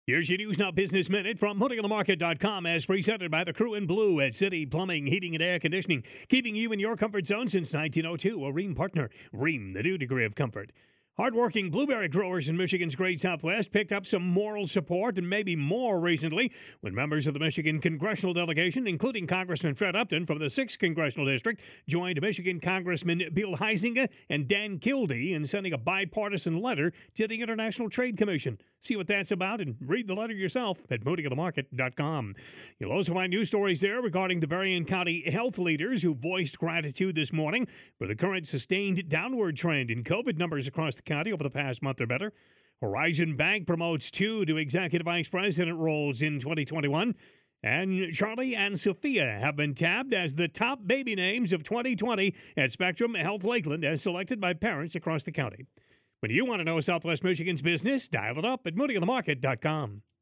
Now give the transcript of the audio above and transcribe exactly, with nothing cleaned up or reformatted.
Here's your News Now Business Minute from Moody on the Market dot com as presented by the crew in blue at City Plumbing, Heating, and Air Conditioning, keeping you in your comfort zone since nineteen oh two. A Rheem partner. Rheem, the new degree of comfort. Hardworking blueberry growers in Michigan's great Southwest picked up some moral support and maybe more recently when members of the Michigan congressional delegation, including Congressman Fred Upton from the sixth Congressional District, joined Michigan Congressman Bill Huizenga and Dan Kildee in sending a bipartisan letter to the International Trade Commission. See what that's about and read the letter yourself at Moody on the Market dot com. You'll also find news stories there regarding the Berrien County health leaders who voiced gratitude this morning for the current sustained downward trend in COVID numbers across the county over the past month or better. Horizon Bank promotes two to executive vice president roles in twenty twenty-one. And Charlie and Sophia have been tabbed as the top baby names of twenty twenty at Spectrum Health Lakeland as selected by parents across the county. When you want to know Southwest Michigan's business, dial it up at Moody on the Market dot com.